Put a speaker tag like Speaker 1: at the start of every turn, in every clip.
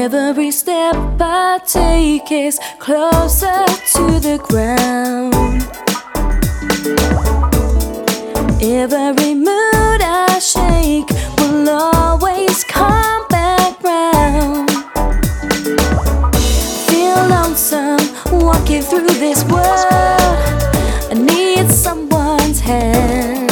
Speaker 1: Every step I take is closer to the ground. Every mood I shake will always come back round. Feel lonesome walking through this world. I need someone's hand.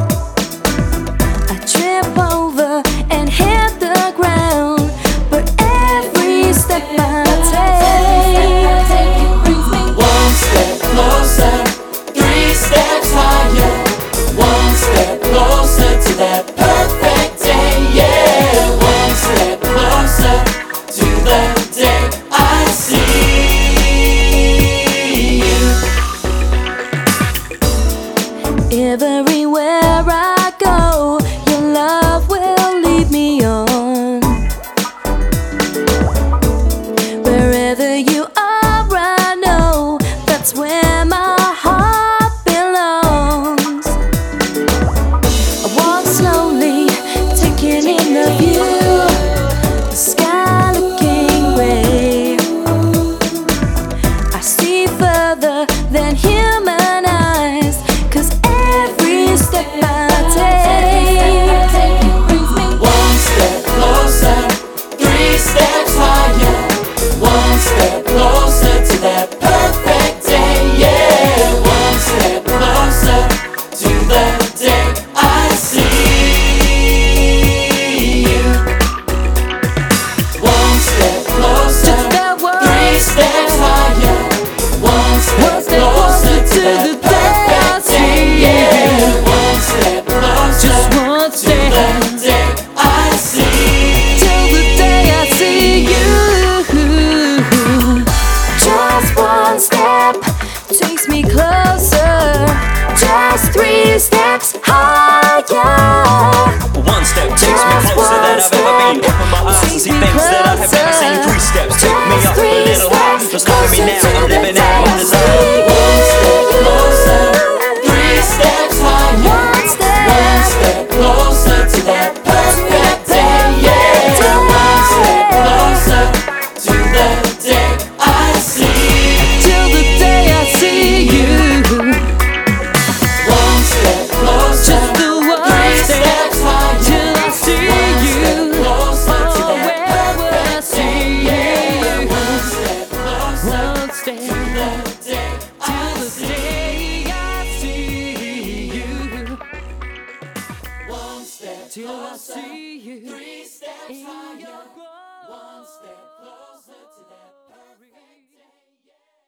Speaker 1: I trip over and hit the ground, but every step I take brings me
Speaker 2: one step closer, 3 steps higher, one step closer to that perfect day. Yeah, one step closer to the day I see you.
Speaker 1: Everywhere I go, your love will lead me on. Wherever you are, I know that's where my heart belongs. I walk slowly, taking in the view, the sky looking gray. I see further than human eyes, 'cause every step I take brings me
Speaker 2: One step closer, 3 steps higher, one step closer to that perfect day. Yeah, one step closer to the day I see you. One step closer,
Speaker 1: just that
Speaker 2: 3 steps higher, one step closer to the perfect day. Yeah, one step closer
Speaker 1: just one
Speaker 2: to
Speaker 1: step
Speaker 2: the day I see.
Speaker 1: till the day I see you. Just one step takes me closer, just 3 steps higher.
Speaker 3: One step takes me closer than I've ever been. Open my eyes and see things that I have never seen. 3 steps take me up a little higher. Just look at me now, I'm living out my desire.
Speaker 2: One step closer, 3 steps higher, one step closer to that perfect day. Yeah, one step closer to the day I see.
Speaker 1: Till the day I see you.
Speaker 2: One step closer,
Speaker 1: Just the
Speaker 2: 3
Speaker 1: one step
Speaker 2: steps higher,
Speaker 1: till I see
Speaker 2: one
Speaker 1: you.
Speaker 2: step closer to
Speaker 1: Oh,
Speaker 2: that
Speaker 1: where would I
Speaker 2: perfect
Speaker 1: see
Speaker 2: day.
Speaker 1: you?
Speaker 2: Yeah, one step closer
Speaker 1: One step
Speaker 2: to the day I
Speaker 1: till the
Speaker 2: see.
Speaker 1: day I see you.
Speaker 2: One step
Speaker 1: Till I
Speaker 2: closer,
Speaker 1: see you
Speaker 2: 3 steps
Speaker 1: in
Speaker 2: higher,
Speaker 1: your
Speaker 2: one step closer.